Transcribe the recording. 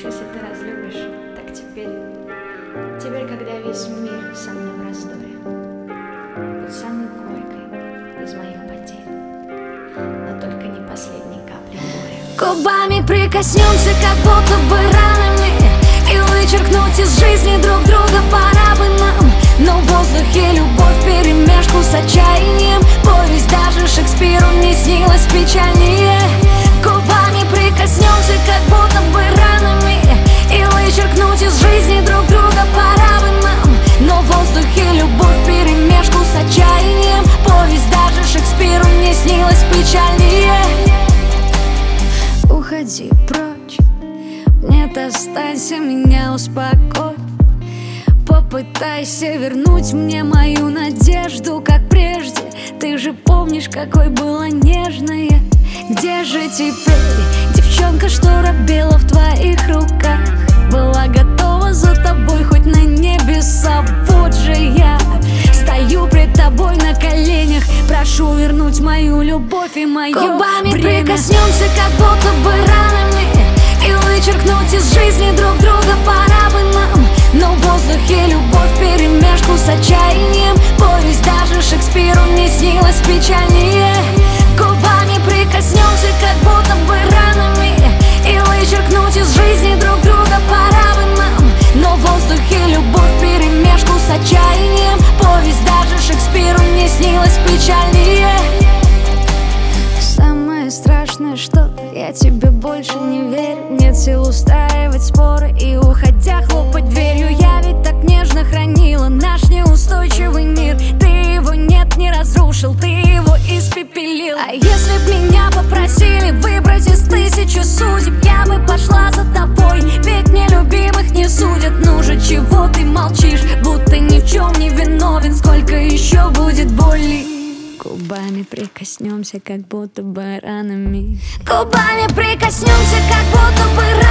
если ты разлюбишь, так теперь, когда весь мир со мной в раздоре, будь самой горькой из моих потерь, но только не последней капли горя. Губами прикоснемся, как будто бы ранами, и вычеркнуть из жизни друг друга пора бы нам. Но в воздухе любовь вперемешку с отчаянием. Повесть даже Шекспиру не снилась печальнее. Губами прикоснемся, как будто бы ранами, и вычеркнуть из жизни друг друга пора бы нам. Но в воздухе любовь вперемешку с отчаянием. Повесть даже Шекспиру не снилась печальнее. Уходи прочь, нет, останься, меня успокой. Попытайся вернуть мне мою надежду, как прежде. Ты же помнишь, какой была нежная. Где же теперь девчонка, что робела в твоих руках? Была готова за тобой хоть на небеса. Вот же я стою пред тобой на коленях, прошу вернуть мою любовь и мое Губами время. прикоснемся, как будто бы ранами, и вычеркнуть из жизни друг друга пора бы нам. Но в воздухе любовь вперемешку с отчаянием. Повесть даже Шекспиру не снилась печальнее. Губами прикоснемся, как будто бы ранами, и вычеркнуть из жизни друг друга пора бы нам. Но в воздухе любовь вперемешку с отчаянием. Повесть даже Шекспиру не снилась печальнее. Самое страшное, что я тебе больше не верю. Нет сил устраивать споры и, уходя, хлопать дверью. Я ведь так нежно хранила наш неустойчивый мир. Ты его нет, не разрушил, ты его испепелил. А если б меня попросили выбрать из 1000 судеб, я бы пошла за тобой, ведь нелюбимых не судят. Ну же, чего ты молчишь, будто ни в чем не виновен? Сколько еще будет боли? Губами прикоснемся, как будто бы ранами. Губами прикоснемся, как будто бы